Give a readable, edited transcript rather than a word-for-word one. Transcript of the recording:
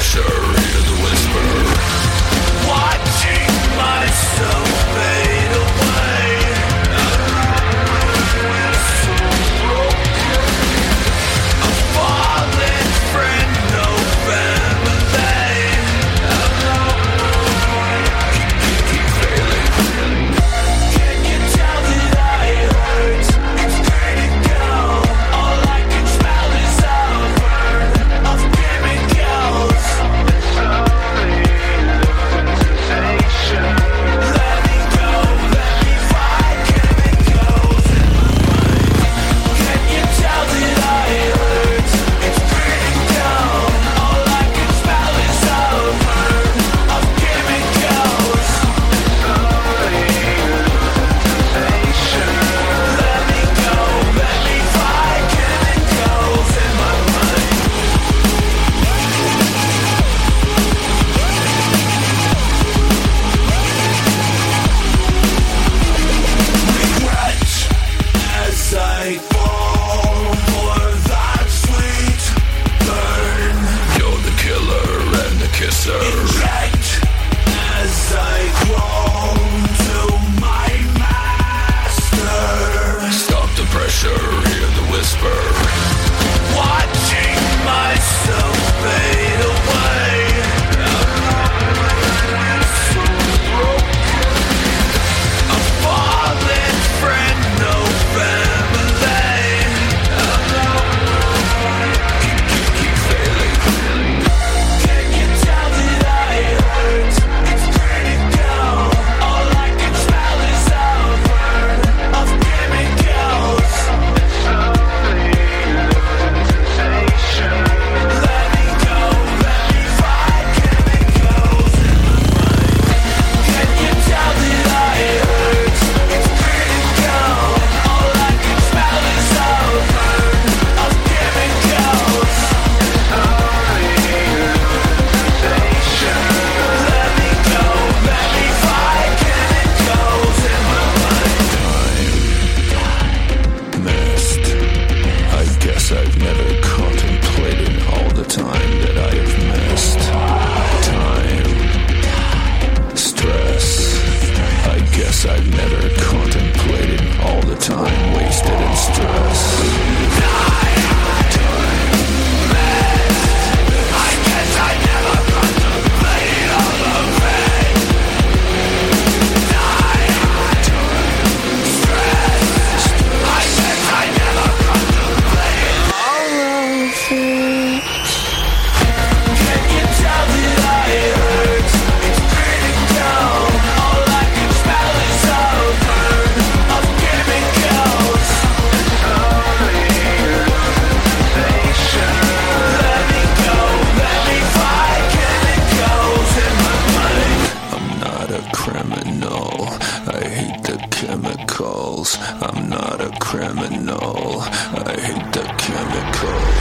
pressure, hear the whisper. Watching myself fade away. We're so broken. A fallen friend, no family. Keep failing. Can you tell that I hurt? It's critical. All I can smell is a burn of chemicals. It's only sensation. Let me go, let me fight chemicals in my mind. Can you tell that I hurt? It's critical. All I can smell is a burn of chemicals. It's only sensation. Let me go, let me fight chemicals in my mind. Regret as I fall for that sweet burn. You're the killer and the kisser. Inject as I crawl to my master. Stop the pressure, hear the whisper. Watching myself fade away. So broken. A fallen friend, no family. Keep failing. Can you tell that I hurt? It's critical. All I can smell is a burn of chemicals. It's only sensation. Let me go, let me fight chemicals in my mind. Can you tell that I hurt? It's critical. All I can smell is a burn of chemicals. It's only sensation. Let me go, let me fight chemicals in my mind. Time missed. I guess I've never contemplated all the time that I have missed. Time, stress. I guess I've never contemplated all the time wasted in stress. Time missed. I guess I never contemplated all of it. Time, stress. I guess I never contemplated all of it. Can you tell that I hurt? It's critical. All I can smell is a burn of chemicals. It's only sensation. Let me go, let me fight chemicals in my mind. I'm not a criminal. I hate the chemicals. I'm not a criminal. I hate the chemicals.